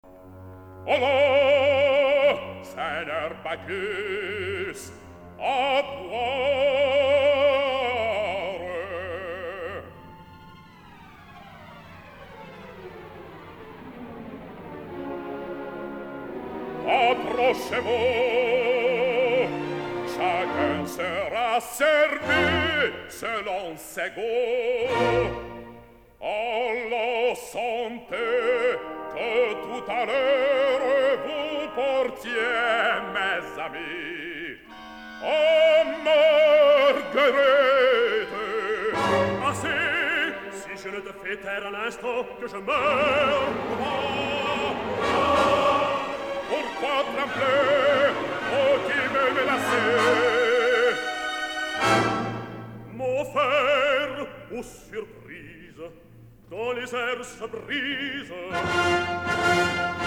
Allah, Seigneur Bacchus, à boire. Approchez-vous, chacun sera servi selon ses goûts. À la santé que tout à l'heure vous portiez, mes amis. Oh, Marguerite! Assez! Si je ne te fais taire à l'instant que je meurs! Pourquoi trembler? Oh, qui me menacez? Mon fer, ô surprise, dans les airs se brise.